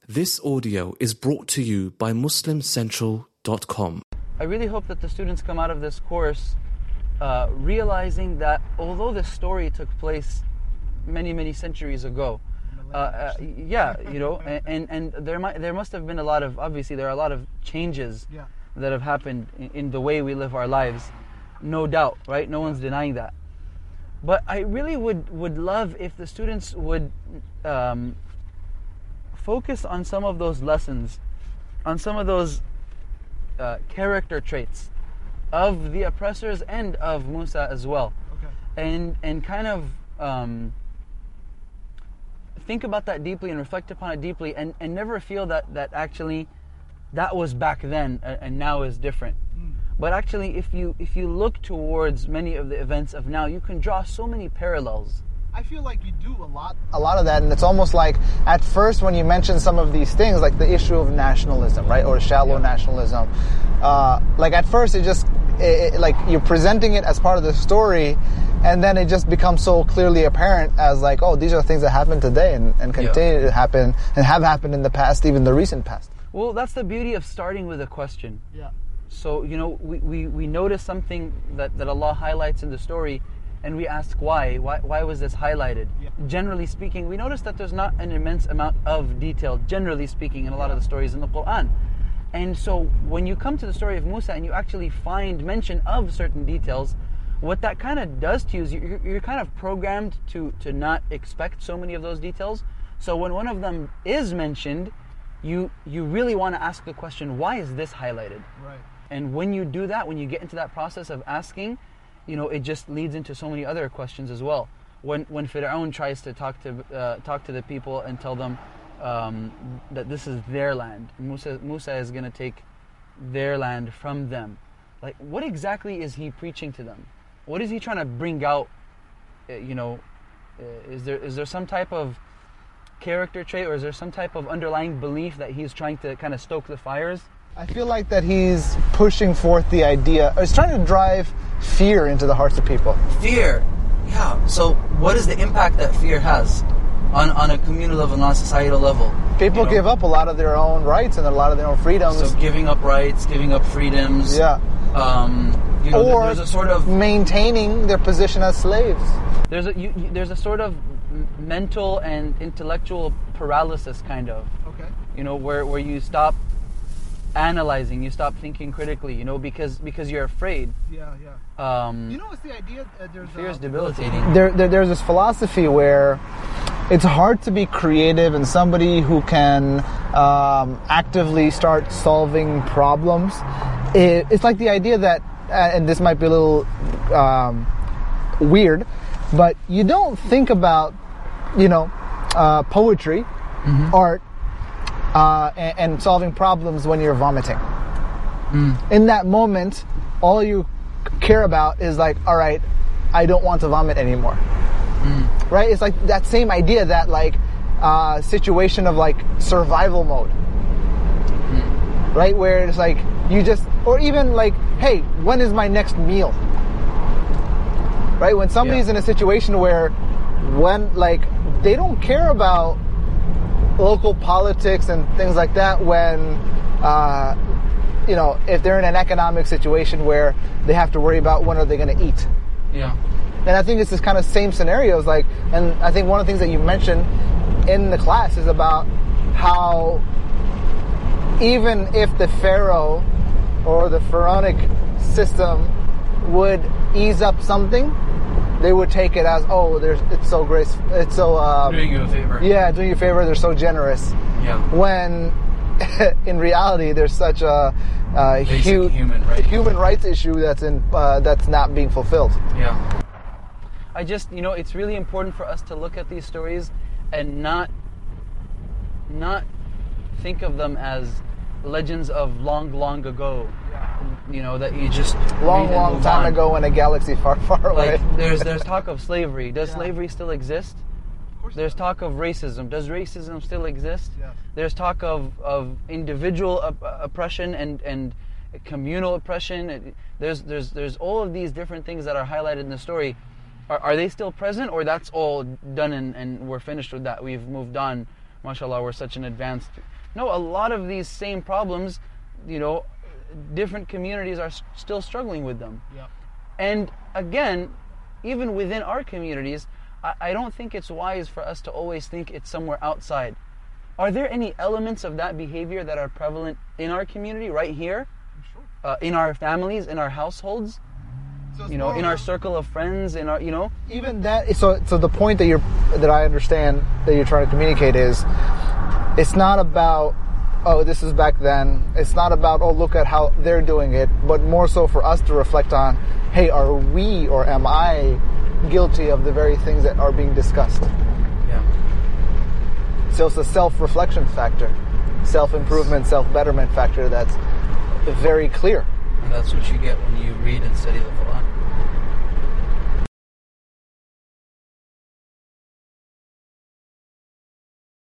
This audio is brought to you by MuslimCentral.com. I really hope that the students come out of this course realizing that although this story took place many centuries ago, and there must have been a lot of, obviously there are a lot of changes that have happened in the way we live our lives, no doubt, right? No one's denying that. But I really would love if the students would focus on some of those lessons, on some of those character traits of the oppressors and of Musa as well. Okay. And kind of think about that deeply and reflect upon it deeply, and never feel that actually that was back then and now is different. But actually, if you look towards many of the events of now, you can draw so many parallels. I feel like you do a lot of that, and it's almost like at first when you mention some of these things, like the issue of nationalism, right, or shallow nationalism, like at first it just like you're presenting it as part of the story, and then it just becomes so clearly apparent as like, oh, these are things that happen today and continue to happen and have happened in the past, even the recent past. Well, that's the beauty of starting with a question. Yeah. So, we notice something that Allah highlights in the story, and we ask why was this highlighted? Yeah. Generally speaking, we notice that there's not an immense amount of detail, generally speaking, in a lot of the stories in the Quran. And so when you come to the story of Musa and you actually find mention of certain details, what that kind of does to you is you're kind of programmed to not expect so many of those details. So when one of them is mentioned, you really want to ask the question, why is this highlighted? Right. And when you do that, when you get into that process of asking, it just leads into so many other questions as well. When Fir'aun tries to talk to the people and tell them that this is their land, Musa is going to take their land from them. Like, what exactly is he preaching to them? What is he trying to bring out? Is there some type of character trait, or is there some type of underlying belief that he's trying to kind of stoke the fires? I feel like that he's pushing forth the idea, or he's trying to drive fear into the hearts of people. Fear, yeah. So what is the impact that fear has on a communal level, on a societal level? People give up a lot of their own rights and a lot of their own freedoms. So giving up rights, giving up freedoms. Yeah. Or there's a sort of maintaining their position as slaves. There's a sort of mental and intellectual paralysis, kind of. Okay. Where you stop analyzing, you stop thinking critically, because you're afraid. Yeah. It's the idea fear is debilitating. There's this philosophy where it's hard to be creative and somebody who can actively start solving problems. It's like the idea that, and this might be a little weird, but you don't think about poetry, art, and solving problems when you're vomiting. In that moment, all you care about is like, all right, I don't want to vomit anymore. Right? It's like that same idea, that like situation of like survival mode. Right? Where it's like you just, or even like, hey, when is my next meal? Right? When somebody's in a situation where when like they don't care about local politics and things like that, when if they're in an economic situation where they have to worry about when are they going to eat. Yeah. And I think it's this kind of same scenarios, like, and I think one of the things that you mentioned in the class is about how even if the Pharaoh or the Pharaonic system would ease up something, they would take it as, it's so graceful, it's so doing you a favor. Yeah, doing you a favor. They're so generous. Yeah. When in reality, there's such a huge human rights issue that's not being fulfilled. Yeah. I just, it's really important for us to look at these stories and not think of them as legends of long ago. That you just long time ago in a galaxy far away. Like there's talk of slavery. Does slavery still exist? Of course. There's talk of racism. Does racism still exist? Yeah. There's talk of individual oppression and communal oppression. There's all of these different things that are highlighted in the story. Are they still present, or that's all done and we're finished with that? We've moved on. mashallah, we're such an advanced. No, a lot of these same problems, different communities are still struggling with them. Yeah. And again, even within our communities, I don't think it's wise for us to always think it's somewhere outside. Are there any elements of that behavior that are prevalent in our community right here? Sure. In our families, in our households? So In our circle of friends, in our, even that. So the point that I understand that you're trying to communicate is, it's not about, oh, this is back then. It's not about, oh, look at how they're doing it, but more so for us to reflect on, hey, are we or am I guilty of the very things that are being discussed? Yeah. So it's a self-reflection factor, self-improvement, self-betterment factor that's very clear. And that's what you get when you read and study the Quran.